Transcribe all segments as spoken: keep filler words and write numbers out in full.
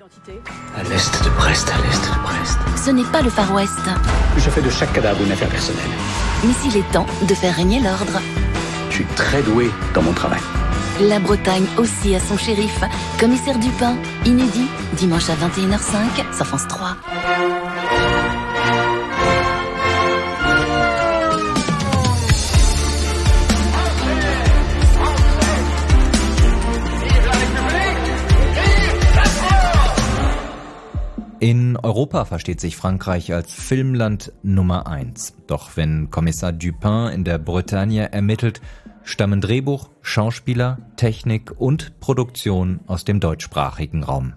À l'est de Brest, à l'est de Brest. Ce n'est pas le Far West. Je fais de chaque cadavre une affaire personnelle. Mais il est temps de faire régner l'ordre. Je suis très doué dans mon travail. La Bretagne aussi a son shérif. Commissaire Dupin, inédit, dimanche à vingt et une heures cinq sur France trois. In Europa versteht sich Frankreich als Filmland Nummer eins. Doch wenn Kommissar Dupin in der Bretagne ermittelt, stammen Drehbuch, Schauspieler, Technik und Produktion aus dem deutschsprachigen Raum.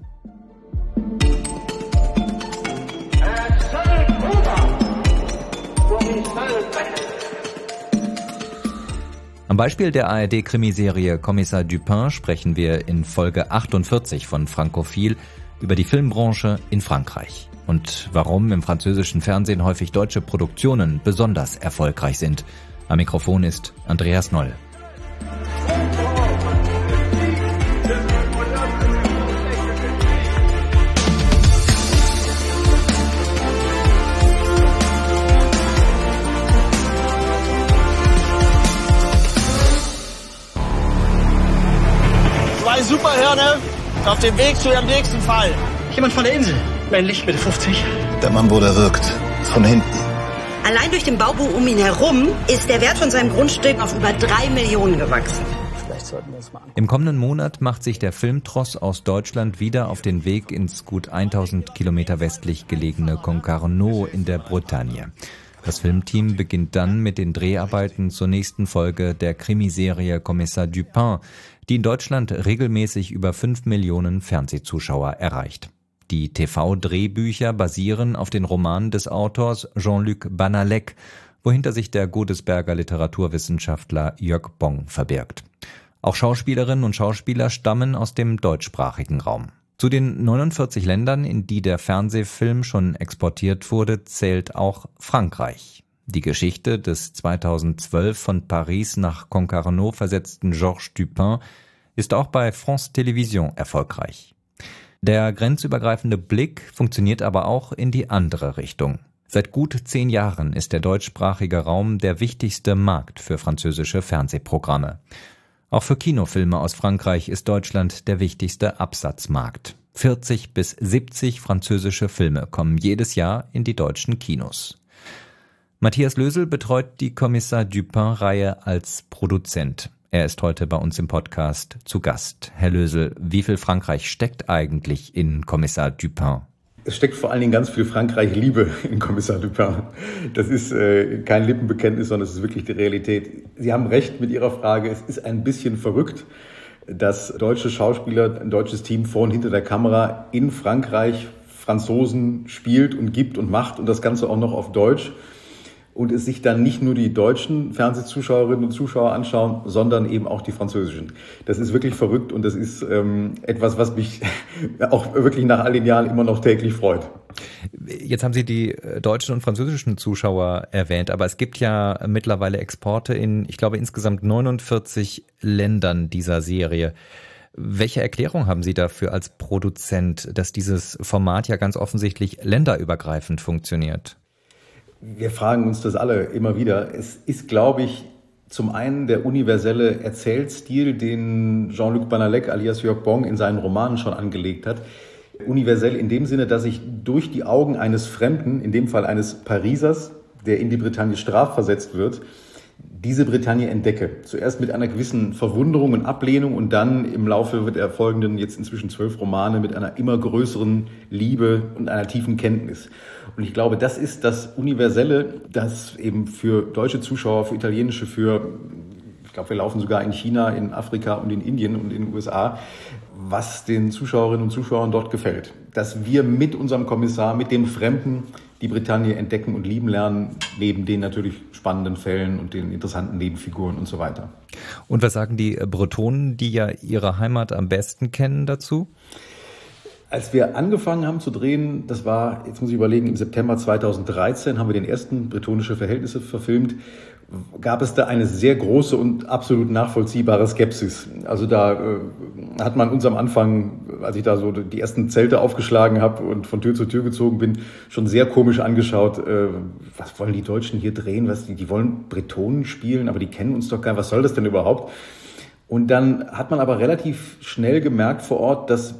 Am Beispiel der A R D-Krimiserie Kommissar Dupin sprechen wir in Folge achtundvierzig von Frankophil über die Filmbranche in Frankreich und warum im französischen Fernsehen häufig deutsche Produktionen besonders erfolgreich sind. Am Mikrofon ist Andreas Noll. Zwei Superhirne auf dem Weg zu ihrem nächsten Fall. Jemand von der Insel. Männlich, Mitte fünfzig. Der Mann, wo der wirkt. Von hinten. Allein durch den Bauboom um ihn herum ist der Wert von seinem Grundstück auf über drei Millionen gewachsen. Vielleicht sollten wir es mal angucken. Im kommenden Monat macht sich der Filmtross aus Deutschland wieder auf den Weg ins gut tausend Kilometer westlich gelegene Concarneau in der Bretagne. Das Filmteam beginnt dann mit den Dreharbeiten zur nächsten Folge der Krimiserie Kommissar Dupin, die in Deutschland regelmäßig über fünf Millionen Fernsehzuschauer erreicht. Die T V-Drehbücher basieren auf den Romanen des Autors Jean-Luc Banalek, wohinter sich der Godesberger Literaturwissenschaftler Jörg Bong verbirgt. Auch Schauspielerinnen und Schauspieler stammen aus dem deutschsprachigen Raum. Zu den neunundvierzig Ländern, in die der Fernsehfilm schon exportiert wurde, zählt auch Frankreich. Die Geschichte des zweitausendzwölf von Paris nach Concarneau versetzten Georges Dupin ist auch bei France Télévisions erfolgreich. Der grenzübergreifende Blick funktioniert aber auch in die andere Richtung. Seit gut zehn Jahren ist der deutschsprachige Raum der wichtigste Markt für französische Fernsehprogramme. Auch für Kinofilme aus Frankreich ist Deutschland der wichtigste Absatzmarkt. vierzig bis siebzig französische Filme kommen jedes Jahr in die deutschen Kinos. Matthias Lösel betreut die Kommissar Dupin-Reihe als Produzent. Er ist heute bei uns im Podcast zu Gast. Herr Lösel, wie viel Frankreich steckt eigentlich in Kommissar Dupin? Es steckt vor allen Dingen ganz viel Frankreich-Liebe in Kommissar Dupin. Das ist äh, kein Lippenbekenntnis, sondern es ist wirklich die Realität. Sie haben recht mit Ihrer Frage. Es ist ein bisschen verrückt, dass deutsche Schauspieler, ein deutsches Team vor und hinter der Kamera in Frankreich Franzosen spielt und gibt und macht und das Ganze auch noch auf Deutsch. Und es sich dann nicht nur die deutschen Fernsehzuschauerinnen und Zuschauer anschauen, sondern eben auch die französischen. Das ist wirklich verrückt und das ist ähm, etwas, was mich auch wirklich nach all den Jahren immer noch täglich freut. Jetzt haben Sie die deutschen und französischen Zuschauer erwähnt, aber es gibt ja mittlerweile Exporte in, ich glaube, insgesamt neunundvierzig Ländern dieser Serie. Welche Erklärung haben Sie dafür als Produzent, dass dieses Format ja ganz offensichtlich länderübergreifend funktioniert? Wir fragen uns das alle immer wieder. Es ist, glaube ich, zum einen der universelle Erzählstil, den Jean-Luc Banalek alias Jörg Bong in seinen Romanen schon angelegt hat. Universell in dem Sinne, dass ich durch die Augen eines Fremden, in dem Fall eines Parisers, der in die Bretagne strafversetzt wird, diese Bretagne entdecke. Zuerst mit einer gewissen Verwunderung und Ablehnung und dann im Laufe der folgenden, jetzt inzwischen zwölf Romane, mit einer immer größeren Liebe und einer tiefen Kenntnis. Und ich glaube, das ist das Universelle, das eben für deutsche Zuschauer, für italienische, für, ich glaube, wir laufen sogar in China, in Afrika und in Indien und in den U S A, was den Zuschauerinnen und Zuschauern dort gefällt. Dass wir mit unserem Kommissar, mit dem Fremden, die Bretagne entdecken und lieben lernen, neben den natürlich spannenden Fällen und den interessanten Nebenfiguren und so weiter. Und was sagen die Bretonen, die ja ihre Heimat am besten kennen, dazu? Als wir angefangen haben zu drehen, das war, jetzt muss ich überlegen, im September zweitausenddreizehn haben wir den ersten Bretonische Verhältnisse verfilmt. gab es da eine sehr große und absolut nachvollziehbare Skepsis. Also da äh, hat man uns am Anfang, als ich da so die ersten Zelte aufgeschlagen habe und von Tür zu Tür gezogen bin, schon sehr komisch angeschaut. Äh, was wollen die Deutschen hier drehen? Was, die, die wollen Bretonen spielen, aber die kennen uns doch gar nicht. Was soll das denn überhaupt? Und dann hat man aber relativ schnell gemerkt vor Ort, dass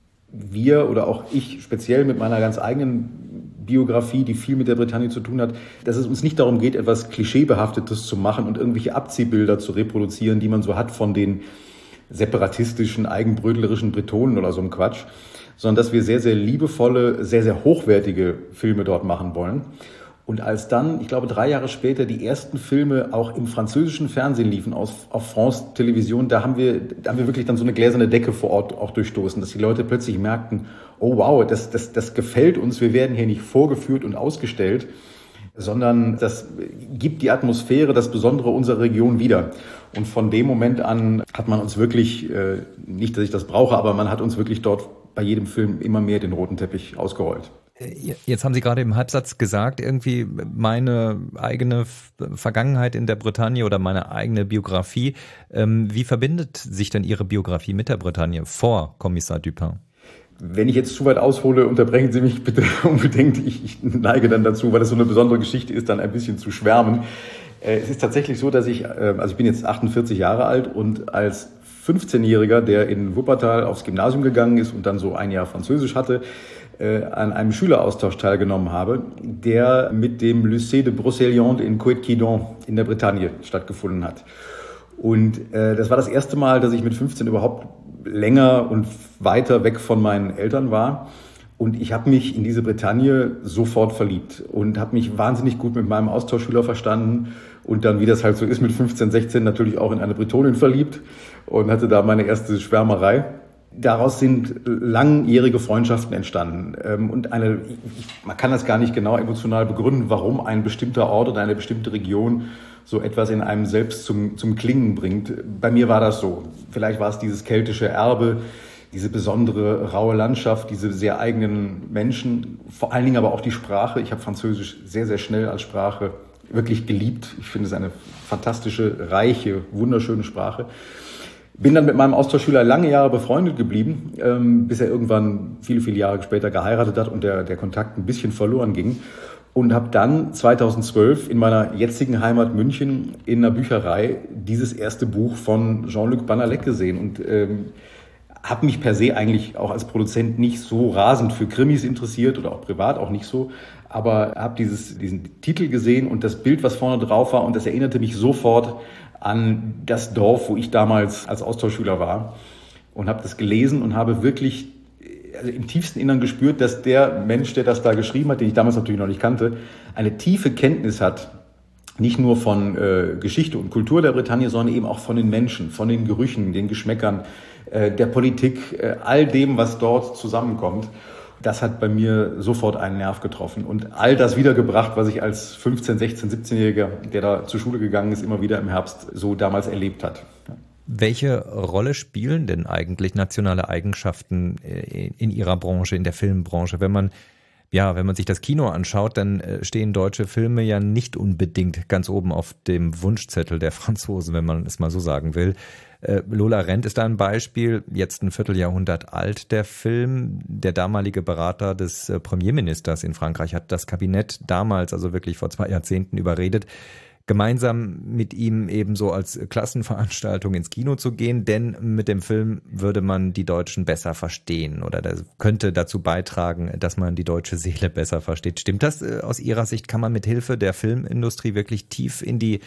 wir oder auch ich speziell mit meiner ganz eigenen Biografie, die viel mit der Bretagne zu tun hat, dass es uns nicht darum geht, etwas Klischeebehaftetes zu machen und irgendwelche Abziehbilder zu reproduzieren, die man so hat von den separatistischen, eigenbrötlerischen Bretonen oder so einem Quatsch, sondern dass wir sehr, sehr liebevolle, sehr, sehr hochwertige Filme dort machen wollen. Und als dann, ich glaube, drei Jahre später die ersten Filme auch im französischen Fernsehen liefen, auf, auf France Television, da haben wir, da haben wir wirklich dann so eine gläserne Decke vor Ort auch durchstoßen, dass die Leute plötzlich merkten, oh wow, das, das, das gefällt uns, wir werden hier nicht vorgeführt und ausgestellt, sondern das gibt die Atmosphäre, das Besondere unserer Region wieder. Und von dem Moment an hat man uns wirklich, äh, nicht, dass ich das brauche, aber man hat uns wirklich dort bei jedem Film immer mehr den roten Teppich ausgerollt. Jetzt haben Sie gerade im Halbsatz gesagt, irgendwie meine eigene Vergangenheit in der Bretagne oder meine eigene Biografie. Wie verbindet sich denn Ihre Biografie mit der Bretagne vor Kommissar Dupin? Wenn ich jetzt zu weit aushole, unterbrechen Sie mich bitte unbedingt. Ich, ich neige dann dazu, weil es so eine besondere Geschichte ist, dann ein bisschen zu schwärmen. Es ist tatsächlich so, dass ich, also ich bin jetzt achtundvierzig Jahre alt und als fünfzehnjähriger, der in Wuppertal aufs Gymnasium gegangen ist und dann so ein Jahr Französisch hatte, an einem Schüleraustausch teilgenommen habe, der mit dem Lycée de Brocéliande in Coët-Quidon in der Bretagne stattgefunden hat. Und äh, das war das erste Mal, dass ich mit fünfzehn überhaupt länger und weiter weg von meinen Eltern war. Und ich habe mich in diese Bretagne sofort verliebt und habe mich wahnsinnig gut mit meinem Austauschschüler verstanden und dann, wie das halt so ist, mit fünfzehn, sechzehn natürlich auch in eine Bretonin verliebt und hatte da meine erste Schwärmerei. Daraus sind langjährige Freundschaften entstanden. Und eine, man kann das gar nicht genau emotional begründen, warum ein bestimmter Ort oder eine bestimmte Region so etwas in einem selbst zum, zum Klingen bringt. Bei mir war das so. Vielleicht war es dieses keltische Erbe, diese besondere raue Landschaft, diese sehr eigenen Menschen, vor allen Dingen aber auch die Sprache. Ich habe Französisch sehr, sehr schnell als Sprache wirklich geliebt. Ich finde es eine fantastische, reiche, wunderschöne Sprache. Bin dann mit meinem Austauschschüler lange Jahre befreundet geblieben, ähm, bis er irgendwann viele, viele Jahre später geheiratet hat und der, der Kontakt ein bisschen verloren ging. Und habe dann zweitausendzwölf in meiner jetzigen Heimat München in einer Bücherei dieses erste Buch von Jean-Luc Banalek gesehen und ähm, habe mich per se eigentlich auch als Produzent nicht so rasend für Krimis interessiert oder auch privat auch nicht so, aber habe dieses diesen Titel gesehen und das Bild, was vorne drauf war, und das erinnerte mich sofort an das Dorf, wo ich damals als Austauschschüler war, und habe das gelesen und habe wirklich also im tiefsten Innern gespürt, dass der Mensch, der das da geschrieben hat, den ich damals natürlich noch nicht kannte, eine tiefe Kenntnis hat, nicht nur von äh, Geschichte und Kultur der Bretagne, sondern eben auch von den Menschen, von den Gerüchen, den Geschmäckern, äh, der Politik, äh, all dem, was dort zusammenkommt. Das hat bei mir sofort einen Nerv getroffen und all das wiedergebracht, was ich als fünfzehn-, sechzehn-, siebzehnjähriger, der da zur Schule gegangen ist, immer wieder im Herbst so damals erlebt hat. Welche Rolle spielen denn eigentlich nationale Eigenschaften in Ihrer Branche, in der Filmbranche? Wenn man, ja, wenn man sich das Kino anschaut, dann stehen deutsche Filme ja nicht unbedingt ganz oben auf dem Wunschzettel der Franzosen, wenn man es mal so sagen will. Lola Rent ist da ein Beispiel, jetzt ein Vierteljahrhundert alt, der Film. Der damalige Berater des Premierministers in Frankreich hat das Kabinett damals, also wirklich vor zwei Jahrzehnten, überredet, gemeinsam mit ihm ebenso als Klassenveranstaltung ins Kino zu gehen, denn mit dem Film würde man die Deutschen besser verstehen oder das könnte dazu beitragen, dass man die deutsche Seele besser versteht. Stimmt das aus Ihrer Sicht? Kann man mit Hilfe der Filmindustrie wirklich tief in die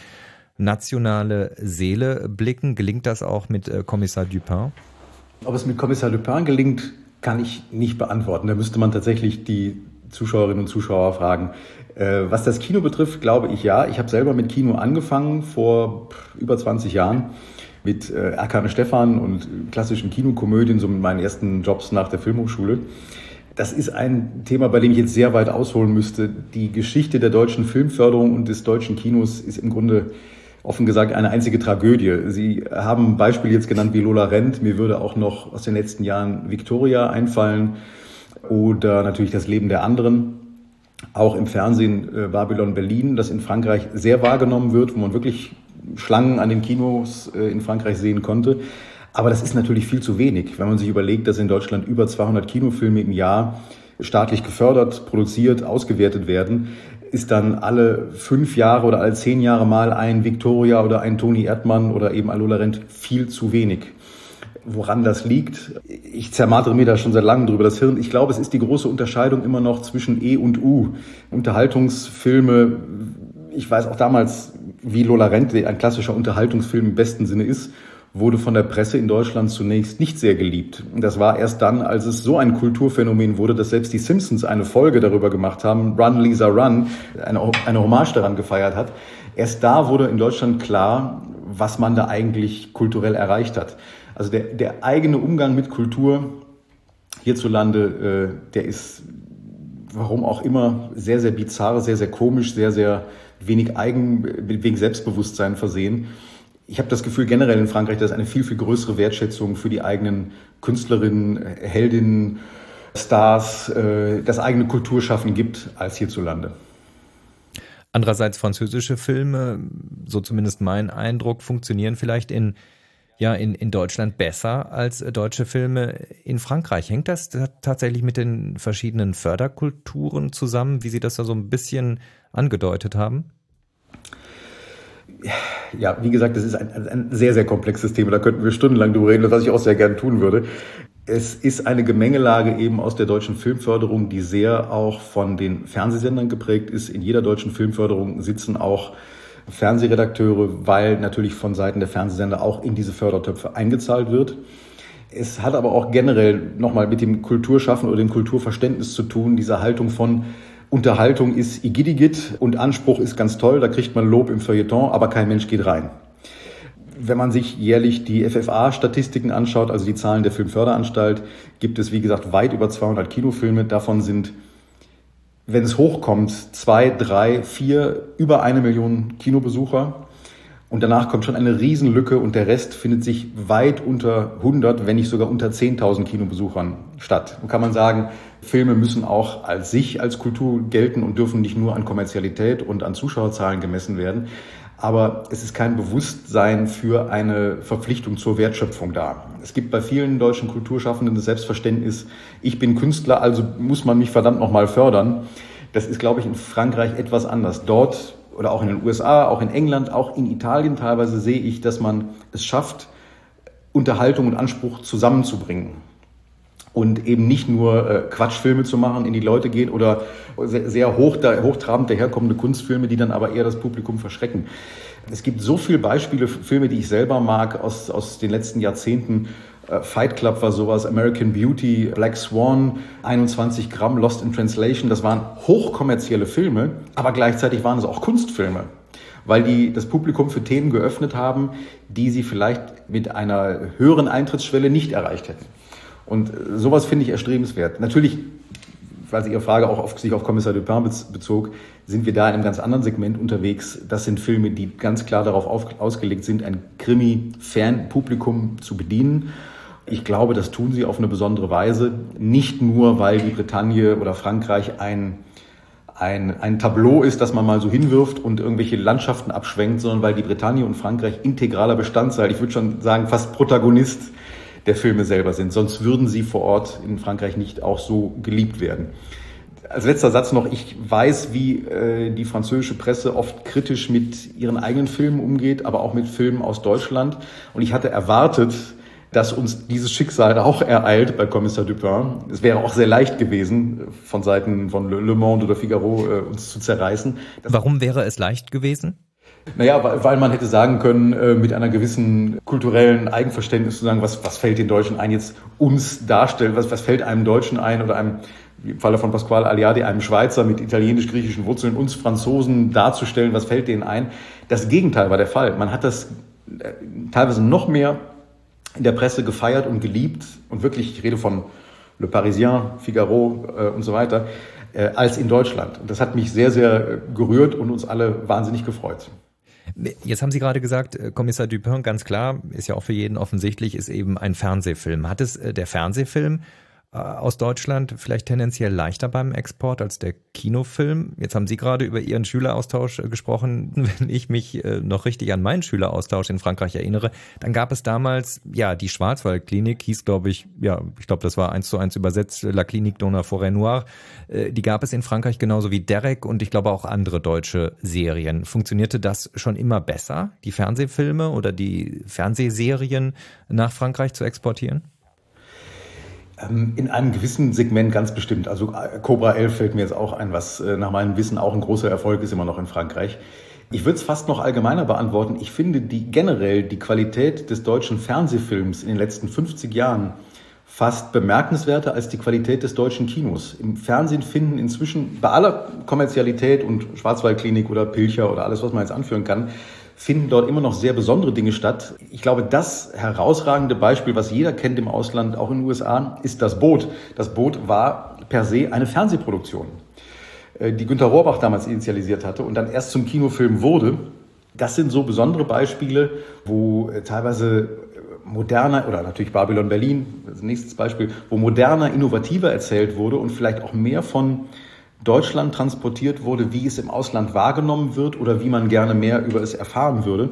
nationale Seele blicken? Gelingt das auch mit Kommissar Dupin? Ob es mit Kommissar Dupin gelingt, kann ich nicht beantworten. Da müsste man tatsächlich die Zuschauerinnen und Zuschauer fragen. Was das Kino betrifft, glaube ich ja. Ich habe selber mit Kino angefangen vor über zwanzig Jahren mit Erkan Stefan und klassischen Kinokomödien, so mit meinen ersten Jobs nach der Filmhochschule. Das ist ein Thema, bei dem ich jetzt sehr weit ausholen müsste. Die Geschichte der deutschen Filmförderung und des deutschen Kinos ist im Grunde offen gesagt eine einzige Tragödie. Sie haben ein Beispiel jetzt genannt wie Lola Rent. Mir würde auch noch aus den letzten Jahren Victoria einfallen oder natürlich das Leben der anderen. Auch im Fernsehen äh, Babylon Berlin, das in Frankreich sehr wahrgenommen wird, wo man wirklich Schlangen an den Kinos äh, in Frankreich sehen konnte. Aber das ist natürlich viel zu wenig, wenn man sich überlegt, dass in Deutschland über zweihundert Kinofilme im Jahr staatlich gefördert, produziert, ausgewertet werden, ist dann alle fünf Jahre oder alle zehn Jahre mal ein Victoria oder ein Toni Erdmann oder eben ein Lola Rent viel zu wenig. Woran das liegt, ich zermartere mir da schon seit langem drüber das Hirn. Ich glaube, es ist die große Unterscheidung immer noch zwischen E und U. Unterhaltungsfilme, ich weiß auch damals, wie Lola Rent ein klassischer Unterhaltungsfilm im besten Sinne ist, wurde von der Presse in Deutschland zunächst nicht sehr geliebt. Das war erst dann, als es so ein Kulturphänomen wurde, dass selbst die Simpsons eine Folge darüber gemacht haben, Run, Lisa, Run, eine, eine Hommage daran gefeiert hat. Erst da wurde in Deutschland klar, was man da eigentlich kulturell erreicht hat. Also der, der eigene Umgang mit Kultur hierzulande, äh, der ist, warum auch immer, sehr, sehr bizarr, sehr, sehr komisch, sehr, sehr wenig Eigen, wenig Selbstbewusstsein versehen. Ich habe das Gefühl generell in Frankreich, dass es eine viel, viel größere Wertschätzung für die eigenen Künstlerinnen, Heldinnen, Stars, äh, das eigene Kulturschaffen gibt als hierzulande. Andererseits französische Filme, so zumindest mein Eindruck, funktionieren vielleicht in, ja, in, in Deutschland besser als deutsche Filme in Frankreich. Hängt das tatsächlich mit den verschiedenen Förderkulturen zusammen, wie Sie das da so ein bisschen angedeutet haben? Ja, wie gesagt, das ist ein, ein sehr, sehr komplexes Thema. Da könnten wir stundenlang drüber reden, was ich auch sehr gerne tun würde. Es ist eine Gemengelage eben aus der deutschen Filmförderung, die sehr auch von den Fernsehsendern geprägt ist. In jeder deutschen Filmförderung sitzen auch Fernsehredakteure, weil natürlich von Seiten der Fernsehsender auch in diese Fördertöpfe eingezahlt wird. Es hat aber auch generell nochmal mit dem Kulturschaffen oder dem Kulturverständnis zu tun, diese Haltung von Unterhaltung ist Igidigit und Anspruch ist ganz toll, da kriegt man Lob im Feuilleton, aber kein Mensch geht rein. Wenn man sich jährlich die F F A-Statistiken anschaut, also die Zahlen der Filmförderanstalt, gibt es, wie gesagt, weit über zweihundert Kinofilme. Davon sind, wenn es hochkommt, zwei, drei, vier, über eine Million Kinobesucher. Und danach kommt schon eine Riesenlücke und der Rest findet sich weit unter hundert, wenn nicht sogar unter zehntausend Kinobesuchern statt. Und kann man sagen, Filme müssen auch als sich, als Kultur gelten und dürfen nicht nur an Kommerzialität und an Zuschauerzahlen gemessen werden. Aber es ist kein Bewusstsein für eine Verpflichtung zur Wertschöpfung da. Es gibt bei vielen deutschen Kulturschaffenden das Selbstverständnis, ich bin Künstler, also muss man mich verdammt nochmal fördern. Das ist, glaube ich, in Frankreich etwas anders. Dort oder auch in den U S A, auch in England, auch in Italien teilweise sehe ich, dass man es schafft, Unterhaltung und Anspruch zusammenzubringen. Und eben nicht nur äh, Quatschfilme zu machen, in die Leute gehen oder sehr, sehr hoch, da, hochtrabend daherkommende Kunstfilme, die dann aber eher das Publikum verschrecken. Es gibt so viele Beispiele, Filme, die ich selber mag aus, aus den letzten Jahrzehnten. Äh, Fight Club war sowas, American Beauty, Black Swan, einundzwanzig Gramm, Lost in Translation. Das waren hochkommerzielle Filme, aber gleichzeitig waren es auch Kunstfilme, weil die das Publikum für Themen geöffnet haben, die sie vielleicht mit einer höheren Eintrittsschwelle nicht erreicht hätten. Und sowas finde ich erstrebenswert. Natürlich, weil Ihre Frage auch auf, sich auf Kommissar Dupin bezog, sind wir da in einem ganz anderen Segment unterwegs. Das sind Filme, die ganz klar darauf auf, ausgelegt sind, ein Krimi-Fan-Publikum zu bedienen. Ich glaube, das tun sie auf eine besondere Weise. Nicht nur, weil die Bretagne oder Frankreich ein, ein, ein Tableau ist, das man mal so hinwirft und irgendwelche Landschaften abschwenkt, sondern weil die Bretagne und Frankreich integraler Bestandteil, ich würde schon sagen fast Protagonist der Filme selber sind. Sonst würden sie vor Ort in Frankreich nicht auch so geliebt werden. Als letzter Satz noch, ich weiß, wie äh, die französische Presse oft kritisch mit ihren eigenen Filmen umgeht, aber auch mit Filmen aus Deutschland. Und ich hatte erwartet, dass uns dieses Schicksal auch ereilt bei Kommissar Dupin. Es wäre auch sehr leicht gewesen, von Seiten von Le Monde oder Figaro äh, uns zu zerreißen. Das Warum wäre es leicht gewesen? Naja, weil, weil man hätte sagen können, äh, mit einer gewissen kulturellen Eigenverständnis zu sagen, was, was fällt den Deutschen ein, jetzt uns darstellen, was, was fällt einem Deutschen ein oder einem, im Falle von Pasquale Aliadi, einem Schweizer mit italienisch-griechischen Wurzeln, uns Franzosen darzustellen, was fällt denen ein. Das Gegenteil war der Fall. Man hat das äh, teilweise noch mehr in der Presse gefeiert und geliebt und wirklich, ich rede von Le Parisien, Figaro äh, und so weiter, äh, als in Deutschland. Und das hat mich sehr, sehr gerührt und uns alle wahnsinnig gefreut. Jetzt haben Sie gerade gesagt, Kommissar Dupin, ganz klar, ist ja auch für jeden offensichtlich, ist eben ein Fernsehfilm. Hat es der Fernsehfilm aus Deutschland vielleicht tendenziell leichter beim Export als der Kinofilm. Jetzt haben Sie gerade über Ihren Schüleraustausch gesprochen. Wenn ich mich noch richtig an meinen Schüleraustausch in Frankreich erinnere, dann gab es damals, ja, die Schwarzwaldklinik, hieß glaube ich, ja, ich glaube, das war eins zu eins übersetzt, La Clinique dans la Forêt Noire. Die gab es in Frankreich genauso wie Derek und ich glaube auch andere deutsche Serien. Funktionierte das schon immer besser, die Fernsehfilme oder die Fernsehserien nach Frankreich zu exportieren? In einem gewissen Segment ganz bestimmt. Also Cobra elf fällt mir jetzt auch ein, was nach meinem Wissen auch ein großer Erfolg ist immer noch in Frankreich. Ich würde es fast noch allgemeiner beantworten. Ich finde die generell die Qualität des deutschen Fernsehfilms in den letzten fünfzig Jahren fast bemerkenswerter als die Qualität des deutschen Kinos. Im Fernsehen finden inzwischen bei aller Kommerzialität und Schwarzwaldklinik oder Pilcher oder alles, was man jetzt anführen kann, finden dort immer noch sehr besondere Dinge statt. Ich glaube, das herausragende Beispiel, was jeder kennt im Ausland, auch in den U S A, ist das Boot. Das Boot war per se eine Fernsehproduktion, die Günter Rohrbach damals initialisiert hatte und dann erst zum Kinofilm wurde. Das sind so besondere Beispiele, wo teilweise moderner, oder natürlich Babylon Berlin, das nächstes Beispiel, wo moderner, innovativer erzählt wurde und vielleicht auch mehr von Deutschland transportiert wurde, wie es im Ausland wahrgenommen wird oder wie man gerne mehr über es erfahren würde.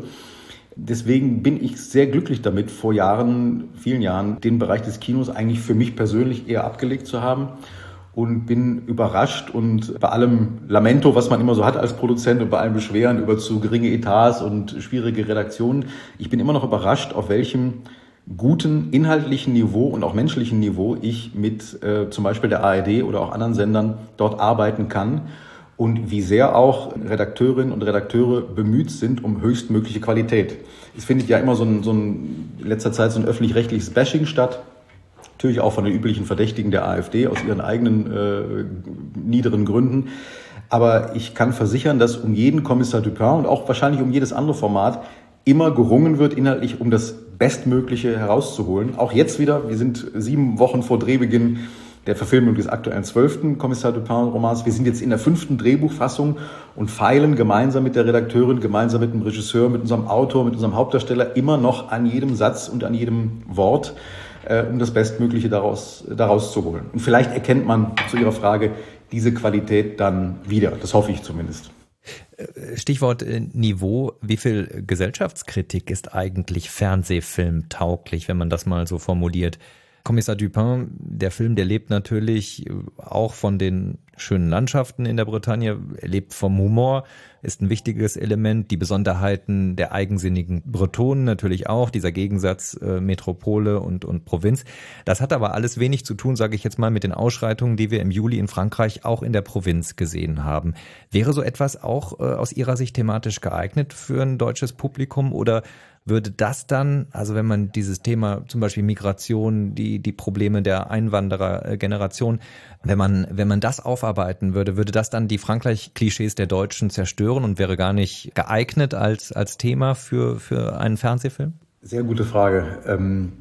Deswegen bin ich sehr glücklich damit, vor Jahren, vielen Jahren, den Bereich des Kinos eigentlich für mich persönlich eher abgelegt zu haben und bin überrascht und bei allem Lamento, was man immer so hat als Produzent und bei allem Beschweren über zu geringe Etats und schwierige Redaktionen, ich bin immer noch überrascht, auf welchem guten inhaltlichen Niveau und auch menschlichen Niveau ich mit äh, zum Beispiel der A R D oder auch anderen Sendern dort arbeiten kann und wie sehr auch Redakteurinnen und Redakteure bemüht sind um höchstmögliche Qualität. Es findet ja immer so ein, so ein in letzter Zeit so ein öffentlich-rechtliches Bashing statt, natürlich auch von den üblichen Verdächtigen der AfD aus ihren eigenen äh, niederen Gründen. Aber ich kann versichern, dass um jeden Kommissar Dupin und auch wahrscheinlich um jedes andere Format immer gerungen wird, inhaltlich um das Bestmögliche herauszuholen. Auch jetzt wieder, wir sind sieben Wochen vor Drehbeginn der Verfilmung des aktuellen zwölften Kommissar Dupin-Romans. Wir sind jetzt in der fünften Drehbuchfassung und feilen gemeinsam mit der Redakteurin, gemeinsam mit dem Regisseur, mit unserem Autor, mit unserem Hauptdarsteller immer noch an jedem Satz und an jedem Wort, äh, um das Bestmögliche daraus, daraus zu holen. Und vielleicht erkennt man zu Ihrer Frage diese Qualität dann wieder. Das hoffe ich zumindest. Stichwort Niveau. Wie viel Gesellschaftskritik ist eigentlich Fernsehfilm tauglich, wenn man das mal so formuliert? Kommissar Dupin, der Film, der lebt natürlich auch von den schönen Landschaften in der Bretagne, er lebt vom Humor, ist ein wichtiges Element, die Besonderheiten der eigensinnigen Bretonen natürlich auch, dieser Gegensatz äh, Metropole und, und Provinz. Das hat aber alles wenig zu tun, sage ich jetzt mal, mit den Ausschreitungen, die wir im Juli in Frankreich auch in der Provinz gesehen haben. Wäre so etwas auch äh, aus Ihrer Sicht thematisch geeignet für ein deutsches Publikum oder würde das dann, also wenn man dieses Thema zum Beispiel Migration, die die Probleme der Einwanderergeneration, wenn man wenn man das aufarbeiten würde, würde das dann die Frankreich-Klischees der Deutschen zerstören und wäre gar nicht geeignet als als Thema für für einen Fernsehfilm? Sehr gute Frage. Ähm,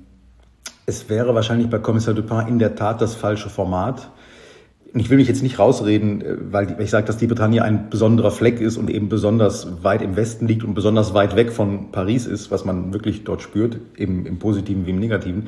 es wäre wahrscheinlich bei Kommissar Dupin in der Tat das falsche Format. Und ich will mich jetzt nicht rausreden, weil ich sage, dass die Bretagne ein besonderer Fleck ist und eben besonders weit im Westen liegt und besonders weit weg von Paris ist, was man wirklich dort spürt, eben im Positiven wie im Negativen.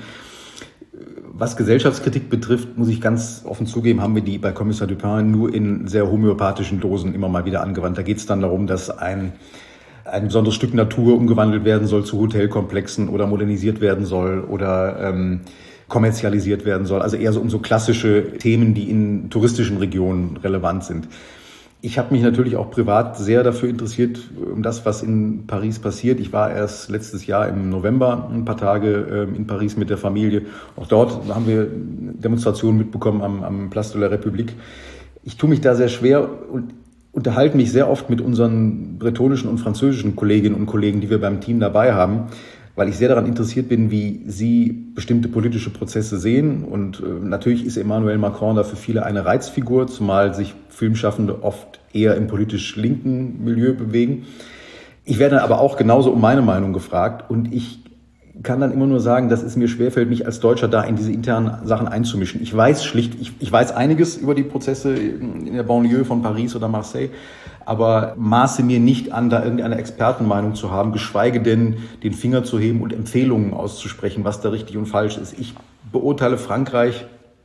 Was Gesellschaftskritik betrifft, muss ich ganz offen zugeben, haben wir die bei Kommissar Dupin nur in sehr homöopathischen Dosen immer mal wieder angewandt. Da geht es dann darum, dass ein, ein besonderes Stück Natur umgewandelt werden soll zu Hotelkomplexen oder modernisiert werden soll oder ähm, kommerzialisiert werden soll. Also eher so um so klassische Themen, die in touristischen Regionen relevant sind. Ich habe mich natürlich auch privat sehr dafür interessiert, um das, was in Paris passiert. Ich war erst letztes Jahr im November ein paar Tage in Paris mit der Familie. Auch dort haben wir Demonstrationen mitbekommen am, am Place de la République. Ich tue mich da sehr schwer und unterhalte mich sehr oft mit unseren bretonischen und französischen Kolleginnen und Kollegen, die wir beim Team dabei haben, weil ich sehr daran interessiert bin, wie sie bestimmte politische Prozesse sehen. Und äh, natürlich ist Emmanuel Macron da für viele eine Reizfigur, zumal sich Filmschaffende oft eher im politisch linken Milieu bewegen. Ich werde aber auch genauso um meine Meinung gefragt und ich kann dann immer nur sagen, dass es mir schwerfällt, mich als Deutscher da in diese internen Sachen einzumischen. Ich weiß schlicht, ich, ich weiß einiges über die Prozesse in der Banlieue von Paris oder Marseille, aber maße mir nicht an, da irgendeine Expertenmeinung zu haben, geschweige denn den Finger zu heben und Empfehlungen auszusprechen, was da richtig und falsch ist. Ich beurteile Frankreich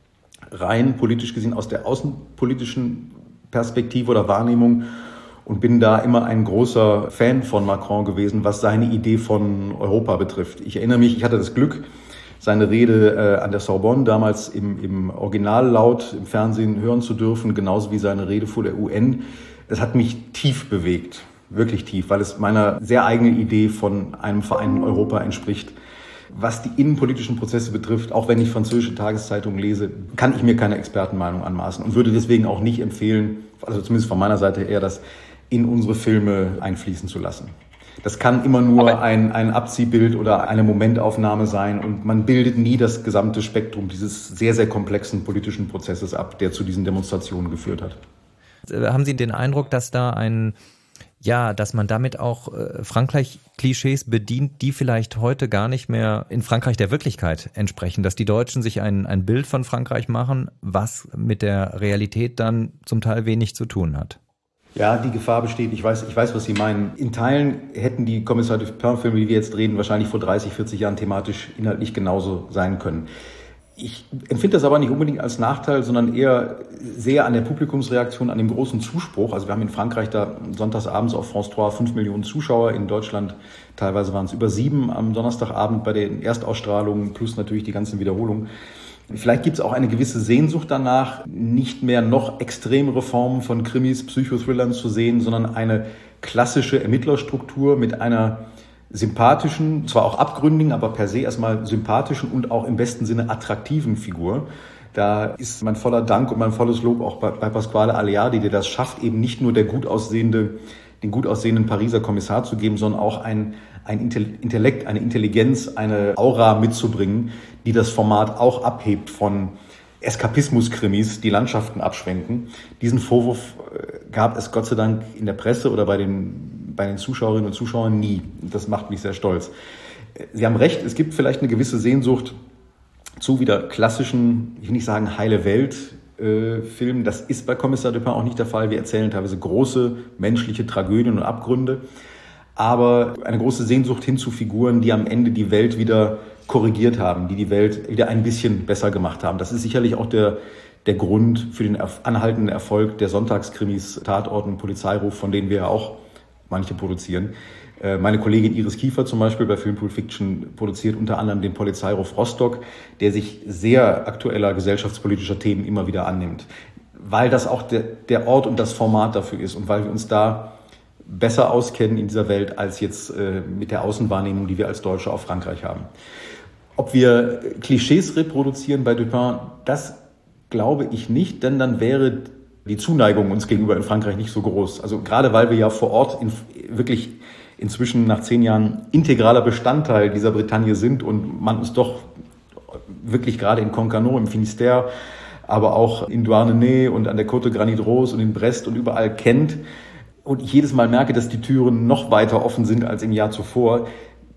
rein politisch gesehen aus der außenpolitischen Perspektive oder Wahrnehmung und bin da immer ein großer Fan von Macron gewesen, was seine Idee von Europa betrifft. Ich erinnere mich, ich hatte das Glück, seine Rede äh, an der Sorbonne damals im, im Originallaut im Fernsehen hören zu dürfen, genauso wie seine Rede vor der U N. Es hat mich tief bewegt, wirklich tief, weil es meiner sehr eigenen Idee von einem vereinten Europa entspricht. Was die innenpolitischen Prozesse betrifft, auch wenn ich französische Tageszeitungen lese, kann ich mir keine Expertenmeinung anmaßen und würde deswegen auch nicht empfehlen, also zumindest von meiner Seite eher, das in unsere Filme einfließen zu lassen. Das kann immer nur ein, ein Abziehbild oder eine Momentaufnahme sein und man bildet nie das gesamte Spektrum dieses sehr, sehr komplexen politischen Prozesses ab, der zu diesen Demonstrationen geführt hat. Haben Sie den Eindruck, dass da ein, ja, dass man damit auch äh, Frankreich-Klischees bedient, die vielleicht heute gar nicht mehr in Frankreich der Wirklichkeit entsprechen, dass die Deutschen sich ein, ein Bild von Frankreich machen, was mit der Realität dann zum Teil wenig zu tun hat? Ja, die Gefahr besteht. Ich weiß, ich weiß, was Sie meinen. In Teilen hätten die Kommissar Dupin-Filme, die wir jetzt reden, wahrscheinlich vor dreißig, vierzig Jahren thematisch inhaltlich genauso sein können. Ich empfinde das aber nicht unbedingt als Nachteil, sondern eher sehr an der Publikumsreaktion, an dem großen Zuspruch. Also wir haben in Frankreich da sonntagsabends auf France drei fünf Millionen Zuschauer, in Deutschland teilweise waren es über sieben am Donnerstagabend bei den Erstausstrahlungen, plus natürlich die ganzen Wiederholungen. Vielleicht gibt es auch eine gewisse Sehnsucht danach, nicht mehr noch extremere Formen von Krimis, Psychothrillern zu sehen, sondern eine klassische Ermittlerstruktur mit einer sympathischen, zwar auch abgründigen, aber per se erstmal sympathischen und auch im besten Sinne attraktiven Figur. Da ist mein voller Dank und mein volles Lob auch bei, bei Pasquale Aleardi, der das schafft, eben nicht nur der gut aussehende, den gut aussehenden Pariser Kommissar zu geben, sondern auch ein, ein Intellekt, eine Intelligenz, eine Aura mitzubringen, die das Format auch abhebt von Eskapismus-Krimis, die Landschaften abschwenken. Diesen Vorwurf gab es Gott sei Dank in der Presse oder bei den, bei den Zuschauerinnen und Zuschauern nie. Das macht mich sehr stolz. Sie haben recht, es gibt vielleicht eine gewisse Sehnsucht zu wieder klassischen, ich will nicht sagen heile Welt, äh, Filmen. Das ist bei Kommissar Dupin auch nicht der Fall. Wir erzählen teilweise große menschliche Tragödien und Abgründe, aber eine große Sehnsucht hin zu Figuren, die am Ende die Welt wieder korrigiert haben, die die Welt wieder ein bisschen besser gemacht haben. Das ist sicherlich auch der, der Grund für den anhaltenden Erfolg der Sonntagskrimis, Tatort und Polizeiruf, von denen wir ja auch manche produzieren. Meine Kollegin Iris Kiefer zum Beispiel bei Film Pulp Fiction produziert unter anderem den Polizeiruf Rostock, der sich sehr aktueller gesellschaftspolitischer Themen immer wieder annimmt, weil das auch der, der Ort und das Format dafür ist und weil wir uns da besser auskennen in dieser Welt als jetzt äh, mit der Außenwahrnehmung, die wir als Deutsche auf Frankreich haben. Ob wir Klischees reproduzieren bei Dupin, das glaube ich nicht, denn dann wäre die Zuneigung uns gegenüber in Frankreich nicht so groß. Also gerade weil wir ja vor Ort in, wirklich inzwischen nach zehn Jahren integraler Bestandteil dieser Bretagne sind und man uns doch wirklich gerade in Concarneau, im Finistère, aber auch in Douarnenez und an der Côte Granit Rose und in Brest und überall kennt und ich jedes Mal merke, dass die Türen noch weiter offen sind als im Jahr zuvor.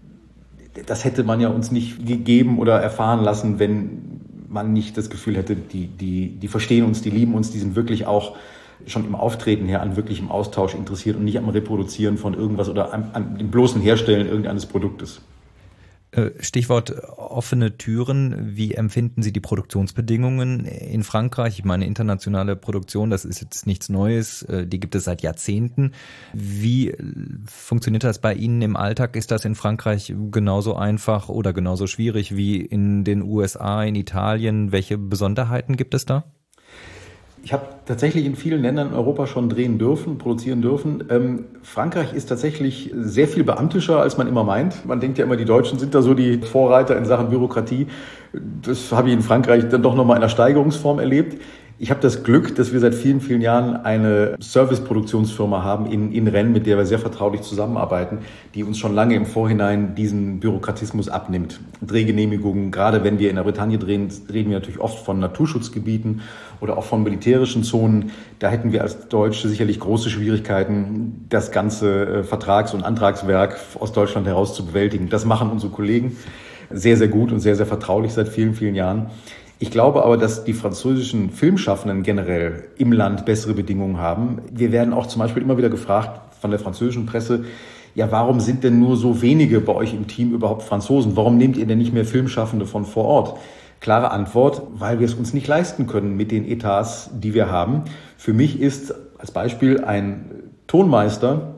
Das hätte man ja uns nicht gegeben oder erfahren lassen, wenn man nicht das Gefühl hätte, die, die, die verstehen uns, die lieben uns, die sind wirklich auch schon im Auftreten her an wirklichem Austausch interessiert und nicht am Reproduzieren von irgendwas oder an, an dem bloßen Herstellen irgendeines Produktes. Stichwort offene Türen. Wie empfinden Sie die Produktionsbedingungen in Frankreich? Ich meine, internationale Produktion, das ist jetzt nichts Neues, die gibt es seit Jahrzehnten. Wie funktioniert das bei Ihnen im Alltag? Ist das in Frankreich genauso einfach oder genauso schwierig wie in den U S A, in Italien? Welche Besonderheiten gibt es da? Ich habe tatsächlich in vielen Ländern in Europa schon drehen dürfen, produzieren dürfen. Ähm, Frankreich ist tatsächlich sehr viel beamtischer, als man immer meint. Man denkt ja immer, die Deutschen sind da so die Vorreiter in Sachen Bürokratie. Das habe ich in Frankreich dann doch nochmal in einer Steigerungsform erlebt. Ich habe das Glück, dass wir seit vielen, vielen Jahren eine Service-Produktionsfirma haben in, in Rennes, mit der wir sehr vertraulich zusammenarbeiten, die uns schon lange im Vorhinein diesen Bürokratismus abnimmt. Drehgenehmigungen, gerade wenn wir in der Bretagne drehen, reden wir natürlich oft von Naturschutzgebieten oder auch von militärischen Zonen. Da hätten wir als Deutsche sicherlich große Schwierigkeiten, das ganze Vertrags- und Antragswerk aus Deutschland heraus zu bewältigen. Das machen unsere Kollegen sehr, sehr gut und sehr, sehr vertraulich seit vielen, vielen Jahren. Ich glaube aber, dass die französischen Filmschaffenden generell im Land bessere Bedingungen haben. Wir werden auch zum Beispiel immer wieder gefragt von der französischen Presse, ja, warum sind denn nur so wenige bei euch im Team überhaupt Franzosen? Warum nehmt ihr denn nicht mehr Filmschaffende von vor Ort? Klare Antwort, weil wir es uns nicht leisten können mit den Etats, die wir haben. Für mich ist als Beispiel ein Tonmeister,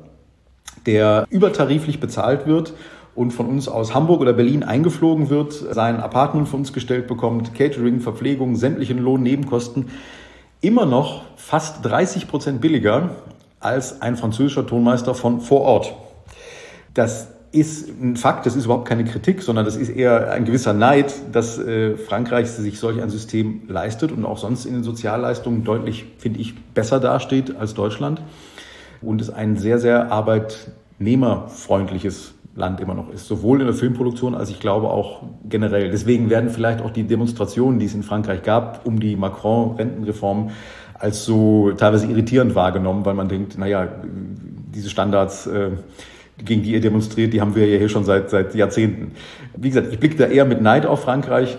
der übertariflich bezahlt wird und von uns aus Hamburg oder Berlin eingeflogen wird, sein Apartment von uns gestellt bekommt, Catering, Verpflegung, sämtliche Lohnnebenkosten, immer noch fast dreißig Prozent billiger als ein französischer Tonmeister von vor Ort. Das ist ein Fakt, das ist überhaupt keine Kritik, sondern das ist eher ein gewisser Neid, dass äh, Frankreich sich solch ein System leistet und auch sonst in den Sozialleistungen deutlich, finde ich, besser dasteht als Deutschland und es ein sehr, sehr arbeitnehmerfreundliches Land immer noch ist, sowohl in der Filmproduktion als ich glaube auch generell. Deswegen werden vielleicht auch die Demonstrationen, die es in Frankreich gab, um die Macron-Rentenreform als so teilweise irritierend wahrgenommen, weil man denkt, naja, diese Standards, äh, gegen die ihr demonstriert, die haben wir ja hier schon seit, seit Jahrzehnten. Wie gesagt, ich blicke da eher mit Neid auf Frankreich.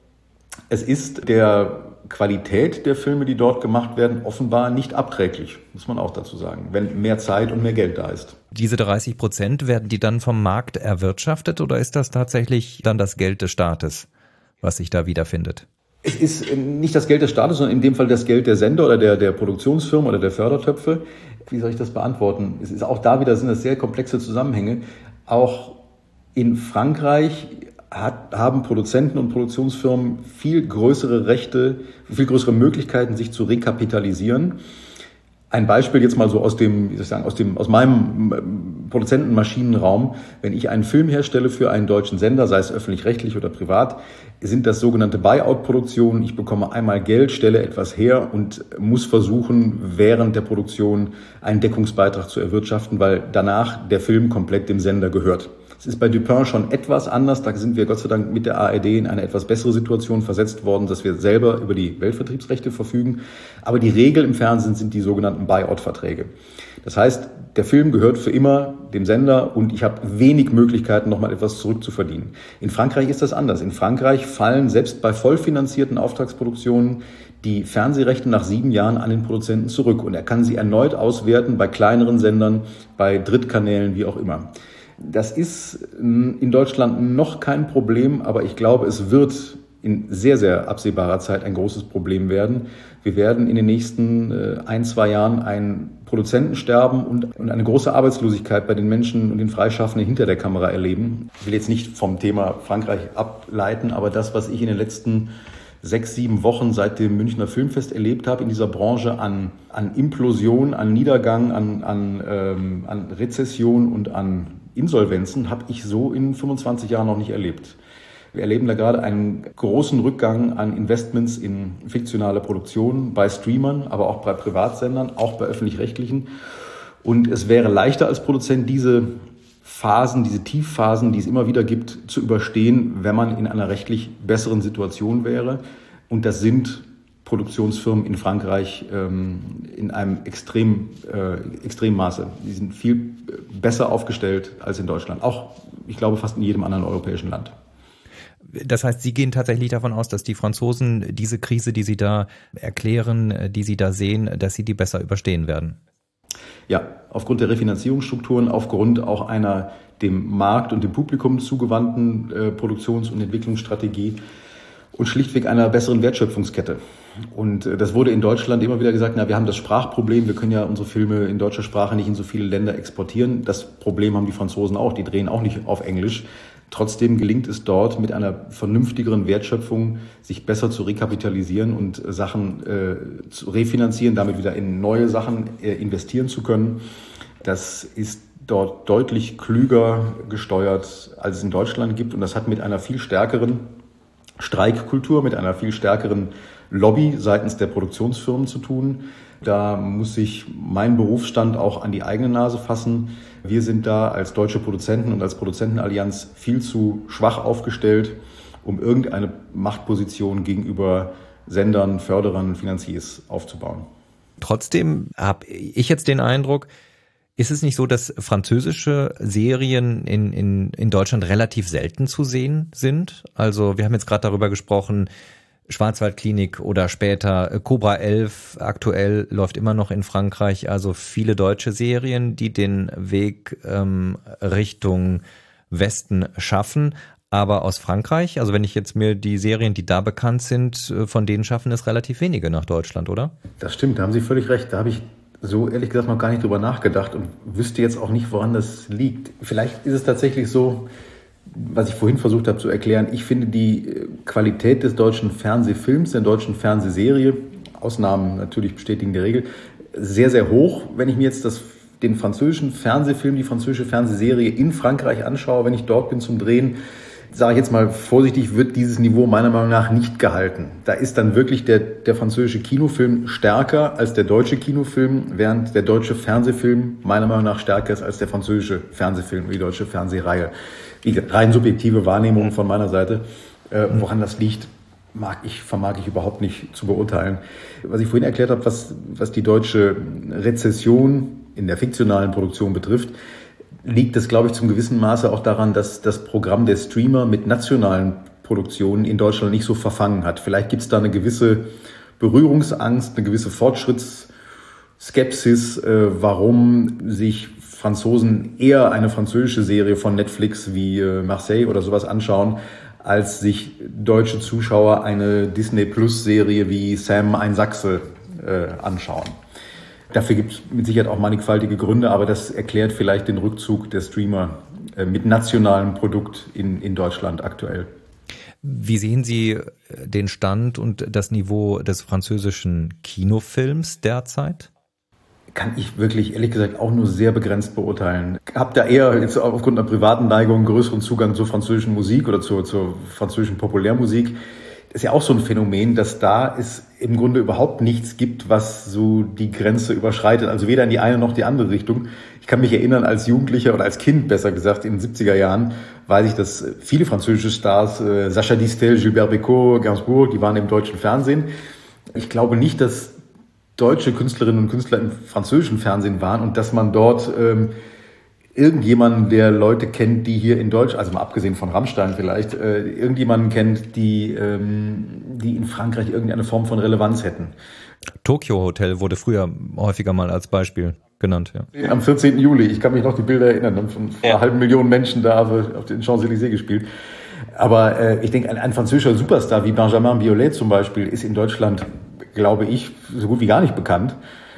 Es ist der Qualität der Filme, die dort gemacht werden, offenbar nicht abträglich, muss man auch dazu sagen, wenn mehr Zeit und mehr Geld da ist. Diese dreißig Prozent, werden die dann vom Markt erwirtschaftet oder ist das tatsächlich dann das Geld des Staates, was sich da wiederfindet? Es ist nicht das Geld des Staates, sondern in dem Fall das Geld der Sender oder der, der Produktionsfirmen oder der Fördertöpfe. Wie soll ich das beantworten? Es ist auch da wieder, sind das sehr komplexe Zusammenhänge. Auch in Frankreich hat, haben Produzenten und Produktionsfirmen viel größere Rechte, viel größere Möglichkeiten, sich zu rekapitalisieren. Ein Beispiel jetzt mal so aus dem, wie soll ich sagen, aus dem, aus meinem Produzentenmaschinenraum. Wenn ich einen Film herstelle für einen deutschen Sender, sei es öffentlich-rechtlich oder privat, sind das sogenannte Buyout-Produktionen. Ich bekomme einmal Geld, stelle etwas her und muss versuchen, während der Produktion einen Deckungsbeitrag zu erwirtschaften, weil danach der Film komplett dem Sender gehört. Es ist bei Dupin schon etwas anders. Da sind wir Gott sei Dank mit der A R D in eine etwas bessere Situation versetzt worden, dass wir selber über die Weltvertriebsrechte verfügen. Aber die Regel im Fernsehen sind die sogenannten Buyout-Verträge. Das heißt, der Film gehört für immer dem Sender und ich habe wenig Möglichkeiten, nochmal etwas zurückzuverdienen. In Frankreich ist das anders. In Frankreich fallen selbst bei vollfinanzierten Auftragsproduktionen die Fernsehrechte nach sieben Jahren an den Produzenten zurück. Und er kann sie erneut auswerten bei kleineren Sendern, bei Drittkanälen, wie auch immer. Das ist in Deutschland noch kein Problem, aber ich glaube, es wird in sehr, sehr absehbarer Zeit ein großes Problem werden. Wir werden in den nächsten ein, zwei Jahren ein Produzentensterben und eine große Arbeitslosigkeit bei den Menschen und den Freischaffenden hinter der Kamera erleben. Ich will jetzt nicht vom Thema Frankreich ableiten, aber das, was ich in den letzten sechs, sieben Wochen seit dem Münchner Filmfest erlebt habe in dieser Branche an, an Implosion, an Niedergang, an, an, ähm, an Rezession und an Insolvenzen, habe ich so in fünfundzwanzig Jahren noch nicht erlebt. Wir erleben da gerade einen großen Rückgang an Investments in fiktionale Produktionen bei Streamern, aber auch bei Privatsendern, auch bei öffentlich-rechtlichen. Und es wäre leichter als Produzent, diese Phasen, diese Tiefphasen, die es immer wieder gibt, zu überstehen, wenn man in einer rechtlich besseren Situation wäre. Und das sind Produktionsfirmen in Frankreich ähm, in einem extrem, äh, extremen Maße. Die sind viel besser aufgestellt als in Deutschland. Auch, ich glaube, fast in jedem anderen europäischen Land. Das heißt, Sie gehen tatsächlich davon aus, dass die Franzosen diese Krise, die Sie da erklären, die Sie da sehen, dass sie die besser überstehen werden? Ja, aufgrund der Refinanzierungsstrukturen, aufgrund auch einer dem Markt und dem Publikum zugewandten äh, Produktions- und Entwicklungsstrategie und schlichtweg einer besseren Wertschöpfungskette. Und äh, das wurde in Deutschland immer wieder gesagt, na, wir haben das Sprachproblem, wir können ja unsere Filme in deutscher Sprache nicht in so viele Länder exportieren. Das Problem haben die Franzosen auch, die drehen auch nicht auf Englisch. Trotzdem gelingt es dort mit einer vernünftigeren Wertschöpfung, sich besser zu rekapitalisieren und Sachen äh, zu refinanzieren, damit wieder in neue Sachen äh, investieren zu können. Das ist dort deutlich klüger gesteuert, als es in Deutschland gibt. Und das hat mit einer viel stärkeren Streikkultur, mit einer viel stärkeren Lobby seitens der Produktionsfirmen zu tun. Da muss sich mein Berufsstand auch an die eigene Nase fassen. Wir sind da als deutsche Produzenten und als Produzentenallianz viel zu schwach aufgestellt, um irgendeine Machtposition gegenüber Sendern, Förderern, Finanziers aufzubauen. Trotzdem habe ich jetzt den Eindruck, ist es nicht so, dass französische Serien in, in, in Deutschland relativ selten zu sehen sind? Also wir haben jetzt gerade darüber gesprochen, Schwarzwaldklinik oder später Cobra elf aktuell läuft immer noch in Frankreich. Also viele deutsche Serien, die den Weg ähm, Richtung Westen schaffen. Aber aus Frankreich, also wenn ich jetzt mir die Serien, die da bekannt sind, von denen schaffen es relativ wenige nach Deutschland, oder? Das stimmt, da haben Sie völlig recht. Da habe ich so ehrlich gesagt noch gar nicht drüber nachgedacht und wüsste jetzt auch nicht, woran das liegt. Vielleicht ist es tatsächlich so, was ich vorhin versucht habe zu erklären. Ich finde die Qualität des deutschen Fernsehfilms, der deutschen Fernsehserie, Ausnahmen natürlich bestätigen die Regel, sehr, sehr hoch. Wenn ich mir jetzt das, den französischen Fernsehfilm, die französische Fernsehserie in Frankreich anschaue, wenn ich dort bin zum Drehen, sage ich jetzt mal vorsichtig, wird dieses Niveau meiner Meinung nach nicht gehalten. Da ist dann wirklich der, der französische Kinofilm stärker als der deutsche Kinofilm, während der deutsche Fernsehfilm meiner Meinung nach stärker ist als der französische Fernsehfilm, die deutsche Fernsehreihe. Wie rein subjektive Wahrnehmung von meiner Seite. Äh, woran das liegt, mag ich, vermag ich überhaupt nicht zu beurteilen. Was ich vorhin erklärt habe, was, was die deutsche Rezession in der fiktionalen Produktion betrifft, liegt es, glaube ich, zum gewissen Maße auch daran, dass das Programm der Streamer mit nationalen Produktionen in Deutschland nicht so verfangen hat. Vielleicht gibt es da eine gewisse Berührungsangst, eine gewisse Fortschrittsskepsis, äh, warum sich Franzosen eher eine französische Serie von Netflix wie äh, Marseille oder sowas anschauen, als sich deutsche Zuschauer eine Disney-Plus-Serie wie Sam, ein Sachse äh, anschauen. Dafür gibt es mit Sicherheit auch mannigfaltige Gründe, aber das erklärt vielleicht den Rückzug der Streamer äh, mit nationalem Produkt in, in Deutschland aktuell. Wie sehen Sie den Stand und das Niveau des französischen Kinofilms derzeit? Kann ich wirklich, ehrlich gesagt, auch nur sehr begrenzt beurteilen. Hab da eher jetzt aufgrund einer privaten Neigung größeren Zugang zur französischen Musik oder zur, zur französischen Populärmusik. Das ist ja auch so ein Phänomen, dass da es im Grunde überhaupt nichts gibt, was so die Grenze überschreitet. Also weder in die eine noch die andere Richtung. Ich kann mich erinnern, als Jugendlicher oder als Kind, besser gesagt, in den siebziger Jahren, weiß ich, dass viele französische Stars, äh, Sacha Distel, Gilbert Bécaud, Gainsbourg, die waren im deutschen Fernsehen. Ich glaube nicht, dass deutsche Künstlerinnen und Künstler im französischen Fernsehen waren und dass man dort ähm, irgendjemanden, der Leute kennt, die hier in Deutsch, also mal abgesehen von Rammstein vielleicht, äh, irgendjemanden kennt, die, ähm, die in Frankreich irgendeine Form von Relevanz hätten. Tokyo Hotel wurde früher häufiger mal als Beispiel genannt. Ja. Am vierzehnten Juli, ich kann mich noch die Bilder erinnern, haben von ja. einer halben Million Menschen da auf den Champs-Élysées gespielt. Aber äh, ich denke, ein, ein französischer Superstar wie Benjamin Biolay zum Beispiel ist in Deutschland, glaube ich, so gut wie gar nicht bekannt.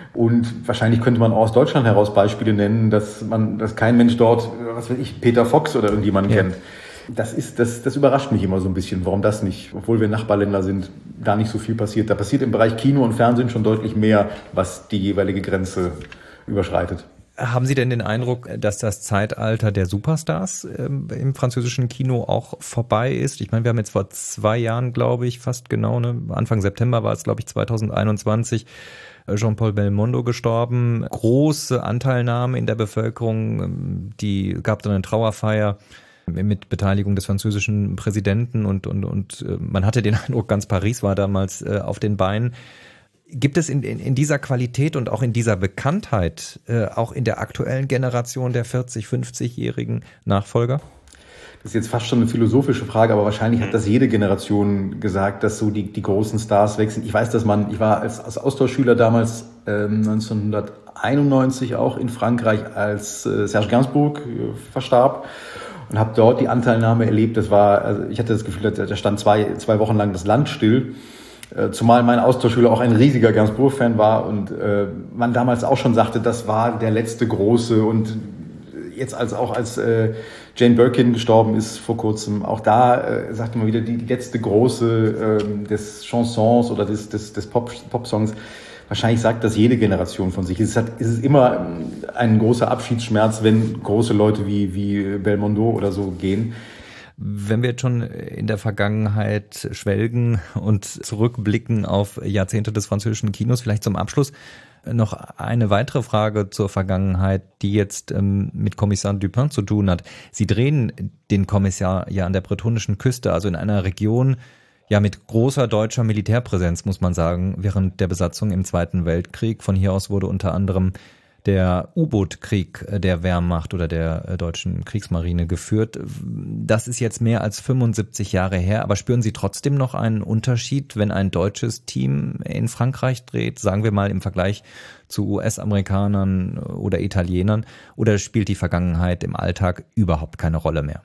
Und wahrscheinlich könnte man auch aus Deutschland heraus Beispiele nennen, dass man, dass kein Mensch dort, was weiß ich, Peter Fox oder irgendjemanden ja. kennt. Das ist, das, das überrascht mich immer so ein bisschen, warum das nicht, obwohl wir Nachbarländer sind, da nicht so viel passiert. Da passiert im Bereich Kino und Fernsehen schon deutlich mehr, was die jeweilige Grenze überschreitet. Haben Sie denn den Eindruck, dass das Zeitalter der Superstars ähm, im französischen Kino auch vorbei ist? Ich meine, wir haben jetzt vor zwei Jahren, glaube ich, fast genau, ne, Anfang September war es, glaube ich, zweitausendeinundzwanzig, Jean-Paul Belmondo gestorben. Große Anteilnahme in der Bevölkerung. Die gab dann eine Trauerfeier mit Beteiligung des französischen Präsidenten und, und, und man hatte den Eindruck, ganz Paris war damals äh, auf den Beinen. Gibt es in, in, in dieser Qualität und auch in dieser Bekanntheit, äh, auch in der aktuellen Generation der vierzig-, fünfzigjährigen Nachfolger? Das ist jetzt fast schon eine philosophische Frage, aber wahrscheinlich hat das jede Generation gesagt, dass so die, die großen Stars wechseln. Ich weiß, dass man, ich war als, als Austauschschüler damals ähm, neunzehnhunderteinundneunzig auch in Frankreich, als äh, Serge Gainsbourg äh, verstarb und habe dort die Anteilnahme erlebt. Das war, also ich hatte das Gefühl, da stand zwei, zwei Wochen lang das Land still. Zumal mein Austauschschüler auch ein riesiger Gainsbourg-Fan war und äh, man damals auch schon sagte, das war der letzte große. Und jetzt als auch als äh, Jane Birkin gestorben ist vor kurzem, auch da äh, sagte man wieder die, die letzte große äh, des Chansons oder des, des, des Pop, Pop-Songs. Wahrscheinlich sagt das jede Generation von sich. Es, hat, es ist immer ein großer Abschiedsschmerz, wenn große Leute wie, wie Belmondo oder so gehen. Wenn wir jetzt schon in der Vergangenheit schwelgen und zurückblicken auf Jahrzehnte des französischen Kinos, vielleicht zum Abschluss noch eine weitere Frage zur Vergangenheit, die jetzt ähm, mit Kommissar Dupin zu tun hat. Sie drehen den Kommissar ja an der bretonischen Küste, also in einer Region ja mit großer deutscher Militärpräsenz, muss man sagen, während der Besatzung im Zweiten Weltkrieg. Von hier aus wurde unter anderem der U-Boot-Krieg der Wehrmacht oder der deutschen Kriegsmarine geführt. Das ist jetzt mehr als fünfundsiebzig Jahre her, aber spüren Sie trotzdem noch einen Unterschied, wenn ein deutsches Team in Frankreich dreht, sagen wir mal im Vergleich zu U S-Amerikanern oder Italienern, oder spielt die Vergangenheit im Alltag überhaupt keine Rolle mehr?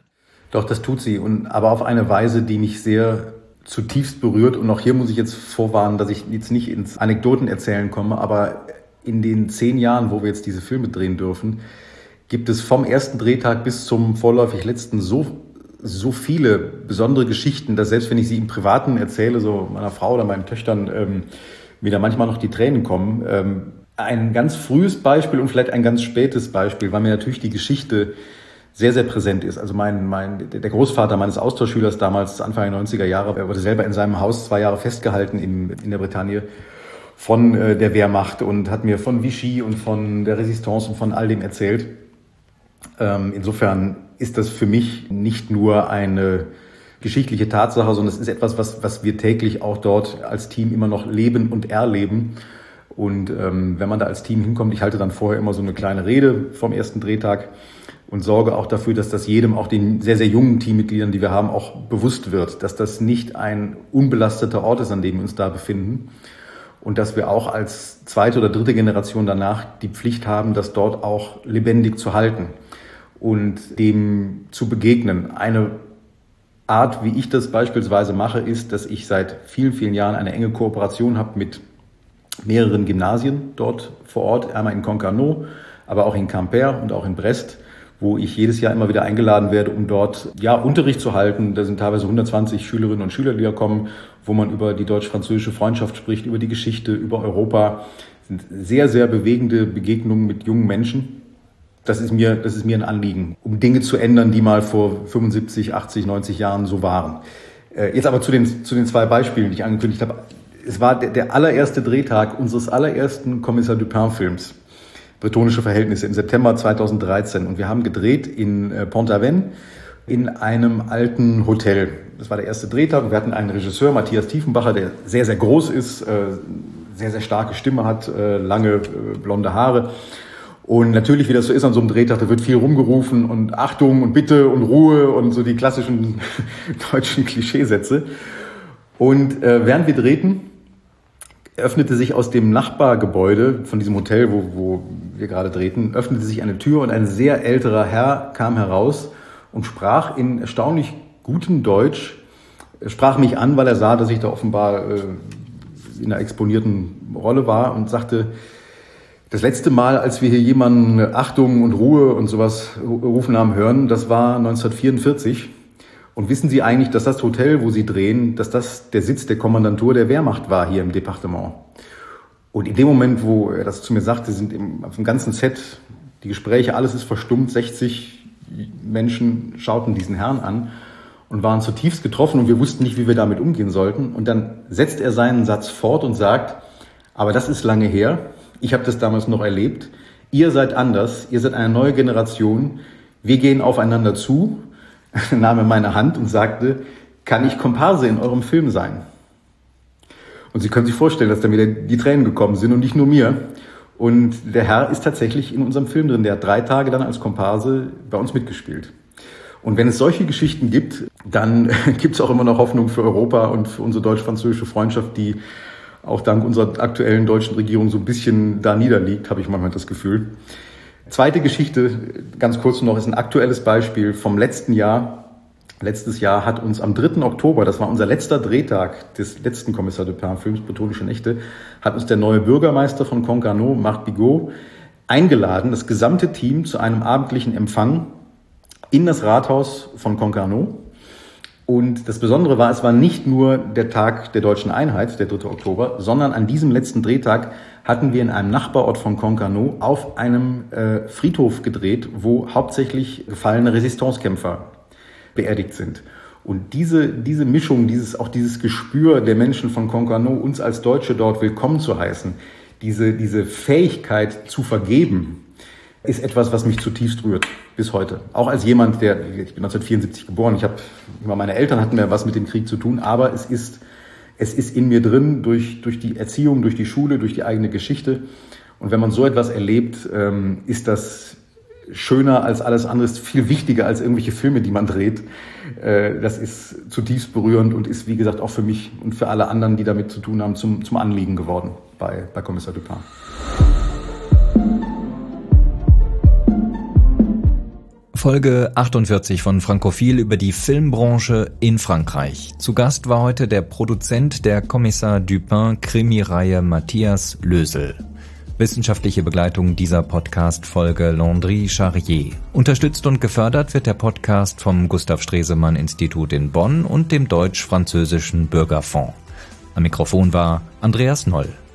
Doch, das tut sie, und aber auf eine Weise, die mich sehr zutiefst berührt. Und auch hier muss ich jetzt vorwarnen, dass ich jetzt nicht ins Anekdotenerzählen komme, aber in den zehn Jahren, wo wir jetzt diese Filme drehen dürfen, gibt es vom ersten Drehtag bis zum vorläufig letzten so, so viele besondere Geschichten, dass selbst wenn ich sie im Privaten erzähle, so meiner Frau oder meinen Töchtern, ähm, mir da manchmal noch die Tränen kommen. Ähm, ein ganz frühes Beispiel und vielleicht ein ganz spätes Beispiel, weil mir natürlich die Geschichte sehr, sehr präsent ist. Also mein, mein, der Großvater meines Austauschschülers damals, Anfang der neunziger Jahre, er wurde selber in seinem Haus zwei Jahre festgehalten in, in der Bretagne von äh, der Wehrmacht und hat mir von Vichy und von der Resistance und von all dem erzählt. Ähm, insofern ist das für mich nicht nur eine geschichtliche Tatsache, sondern es ist etwas, was, was wir täglich auch dort als Team immer noch leben und erleben. Und ähm, wenn man da als Team hinkommt, ich halte dann vorher immer so eine kleine Rede vom ersten Drehtag und sorge auch dafür, dass das jedem, auch den sehr, sehr jungen Teammitgliedern, die wir haben, auch bewusst wird, dass das nicht ein unbelasteter Ort ist, an dem wir uns da befinden. Und dass wir auch als zweite oder dritte Generation danach die Pflicht haben, das dort auch lebendig zu halten und dem zu begegnen. Eine Art, wie ich das beispielsweise mache, ist, dass ich seit vielen, vielen Jahren eine enge Kooperation habe mit mehreren Gymnasien dort vor Ort, einmal in Concarneau, aber auch in Quimper und auch in Brest, wo ich jedes Jahr immer wieder eingeladen werde, um dort ja Unterricht zu halten. Da sind teilweise hundertzwanzig Schülerinnen und Schüler, die da kommen, wo man über die deutsch-französische Freundschaft spricht, über die Geschichte, über Europa. Das sind sehr, sehr bewegende Begegnungen mit jungen Menschen. Das ist mir, das ist mir ein Anliegen, um Dinge zu ändern, die mal vor fünfundsiebzig, achtzig, neunzig Jahren so waren. Jetzt aber zu den, zu den zwei Beispielen, die ich angekündigt habe. Es war der, der allererste Drehtag unseres allerersten Kommissar Dupin-Films. Bretonische Verhältnisse im September zweitausenddreizehn. Und wir haben gedreht in äh, Pont-Aven in einem alten Hotel. Das war der erste Drehtag. Wir hatten einen Regisseur, Matthias Tiefenbacher, der sehr, sehr groß ist, äh, sehr, sehr starke Stimme hat, äh, lange äh, blonde Haare. Und natürlich, wie das so ist an so einem Drehtag, da wird viel rumgerufen und Achtung und Bitte und Ruhe und so die klassischen deutschen Klischeesätze. Und äh, während wir drehten, öffnete sich aus dem Nachbargebäude von diesem Hotel, wo, wo wir gerade drehten, öffnete sich eine Tür und ein sehr älterer Herr kam heraus und sprach in erstaunlich gutem Deutsch, sprach mich an, weil er sah, dass ich da offenbar äh, in einer exponierten Rolle war und sagte, das letzte Mal, als wir hier jemanden Achtung und Ruhe und sowas rufen haben hören, das war neunzehnhundertvierundvierzig. Und wissen Sie eigentlich, dass das Hotel, wo Sie drehen, dass das der Sitz der Kommandantur der Wehrmacht war hier im Departement? Und in dem Moment, wo er das zu mir sagte, sind im, auf dem ganzen Set die Gespräche, alles ist verstummt, sechzig Menschen schauten diesen Herrn an und waren zutiefst getroffen und wir wussten nicht, wie wir damit umgehen sollten. Und dann setzt er seinen Satz fort und sagt, aber das ist lange her, ich habe das damals noch erlebt, ihr seid anders, ihr seid eine neue Generation, wir gehen aufeinander zu. Er nahm meine Hand und sagte, kann ich Komparse in eurem Film sein? Und Sie können sich vorstellen, dass da mir die Tränen gekommen sind und nicht nur mir. Und der Herr ist tatsächlich in unserem Film drin. Der hat drei Tage dann als Komparse bei uns mitgespielt. Und wenn es solche Geschichten gibt, dann gibt es auch immer noch Hoffnung für Europa und für unsere deutsch-französische Freundschaft, die auch dank unserer aktuellen deutschen Regierung so ein bisschen da niederliegt, habe ich manchmal das Gefühl. Zweite Geschichte, ganz kurz noch, ist ein aktuelles Beispiel vom letzten Jahr. Letztes Jahr hat uns am dritten Oktober, das war unser letzter Drehtag des letzten Kommissar Dupin-Films Bretonische Nächte, hat uns der neue Bürgermeister von Concarneau, Marc Bigot, eingeladen, das gesamte Team zu einem abendlichen Empfang in das Rathaus von Concarneau. Und das Besondere war, es war nicht nur der Tag der deutschen Einheit, der dritte Oktober, sondern an diesem letzten Drehtag hatten wir in einem Nachbarort von Concarneau auf einem äh, Friedhof gedreht, wo hauptsächlich gefallene Resistancekämpfer beerdigt sind. Und diese, diese Mischung, dieses, auch dieses Gespür der Menschen von Concarneau, uns als Deutsche dort willkommen zu heißen, diese, diese Fähigkeit zu vergeben, ist etwas, was mich zutiefst rührt, bis heute. Auch als jemand, der, ich bin neunzehnhundertvierundsiebzig geboren, ich habe, meine Eltern hatten mehr was mit dem Krieg zu tun, aber es ist, es ist in mir drin durch, durch die Erziehung, durch die Schule, durch die eigene Geschichte. Und wenn man so etwas erlebt, ähm, ist das schöner als alles andere, ist viel wichtiger als irgendwelche Filme, die man dreht. Äh, das ist zutiefst berührend und ist, wie gesagt, auch für mich und für alle anderen, die damit zu tun haben, zum, zum Anliegen geworden bei, bei Kommissar Dupin. Folge achtundvierzig von Frankophil über die Filmbranche in Frankreich. Zu Gast war heute der Produzent der Kommissar Dupin-Krimireihe Matthias Lösel. Wissenschaftliche Begleitung dieser Podcast-Folge Landry Charrier. Unterstützt und gefördert wird der Podcast vom Gustav Stresemann Institut in Bonn und dem Deutsch-Französischen Bürgerfonds. Am Mikrofon war Andreas Noll.